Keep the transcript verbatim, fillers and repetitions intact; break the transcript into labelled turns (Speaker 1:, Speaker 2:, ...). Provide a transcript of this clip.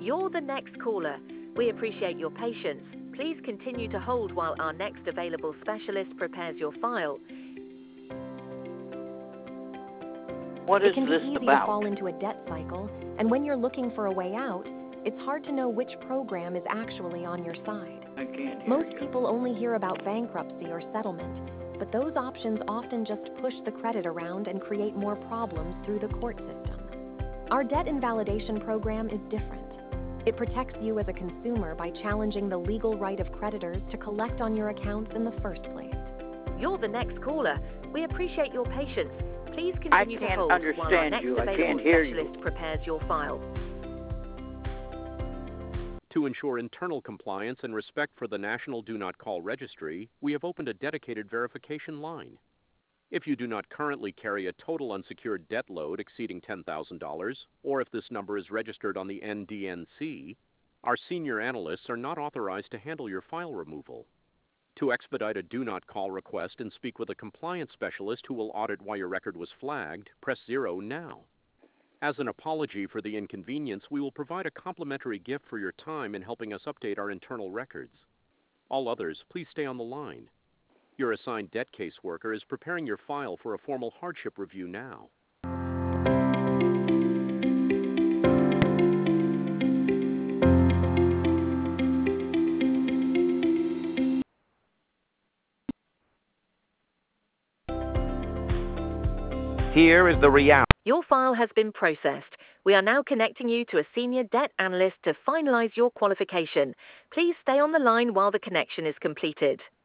Speaker 1: You're the next caller. We appreciate your patience. Please continue to hold while our next available specialist prepares your file.
Speaker 2: What
Speaker 3: It
Speaker 2: is
Speaker 3: can be
Speaker 2: this
Speaker 3: easy
Speaker 2: about?
Speaker 3: to fall into a debt cycle, and when you're looking for a way out, it's hard to know which program is actually on your side.
Speaker 2: I can't hear
Speaker 3: Most
Speaker 2: you.
Speaker 3: people only hear about bankruptcy or settlement, but those options often just push the credit around and create more problems through the court system. Our debt invalidation program is different. It protects you as a consumer by challenging the legal right of creditors to collect on your accounts in the first place.
Speaker 1: You're the next caller. We appreciate your patience. Please
Speaker 2: I
Speaker 1: continue to
Speaker 2: can't
Speaker 1: hold while our
Speaker 2: understand
Speaker 1: next
Speaker 2: you. I
Speaker 1: available
Speaker 2: can't hear you.
Speaker 1: specialist prepares your file.
Speaker 4: To ensure internal compliance and respect for the National Do Not Call Registry, we have opened a dedicated verification line. If you do not currently carry a total unsecured debt load exceeding ten thousand dollars, or if this number is registered on the N D N C, our senior analysts are not authorized to handle your file removal. To expedite a do not call request and speak with a compliance specialist who will audit why your record was flagged, press zero now. As an apology for the inconvenience, we will provide a complimentary gift for your time in helping us update our internal records. All others, please stay on the line. Your assigned debt caseworker is preparing your file for a formal hardship review now.
Speaker 5: Here is the reality.
Speaker 1: Your file has been processed. We are now connecting you to a senior debt analyst to finalize your qualification. Please stay on the line while the connection is completed.